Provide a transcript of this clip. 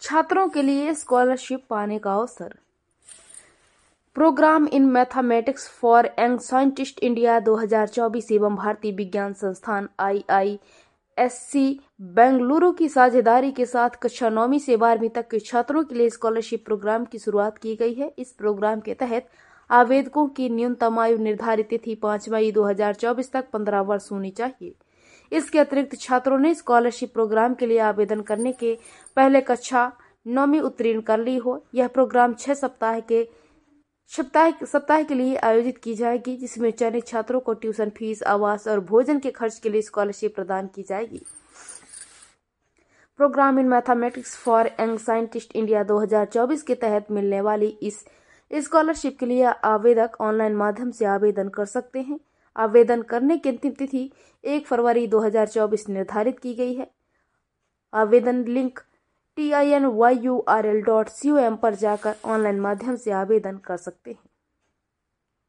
छात्रों के लिए स्कॉलरशिप पाने का अवसर। Program in mathematics for young scientist India 2024 एवं भारतीय विज्ञान संस्थान IISc बेंगलुरु की साझेदारी के साथ कक्षा 9वीं से 12वीं तक के छात्रों के लिए स्कॉलरशिप प्रोग्राम की शुरुआत की गई है। इस प्रोग्राम के तहत आवेदकों की न्यूनतम आयु निर्धारित तिथि 5 मई 2024 तक 15 वर्ष होनी चाहिए। इसके अतिरिक्त छात्रों ने स्कॉलरशिप प्रोग्राम के लिए आवेदन करने के पहले कक्षा 9वीं उत्तीर्ण कर ली हो। यह प्रोग्राम 6 सप्ताह के लिए आयोजित की जाएगी, जिसमें चयनित छात्रों को ट्यूशन फीस, आवास और भोजन के खर्च के लिए स्कॉलरशिप प्रदान की जाएगी। Program in mathematics for young scientist India 2024 के तहत मिलने वाली इस स्कॉलरशिप के लिए आवेदक ऑनलाइन माध्यम से आवेदन कर सकते हैं। आवेदन करने की अंतिम तिथि 1 फरवरी 2024 निर्धारित की गई है। आवेदन लिंक tinYurl.com पर जाकर ऑनलाइन माध्यम से आवेदन कर सकते हैं।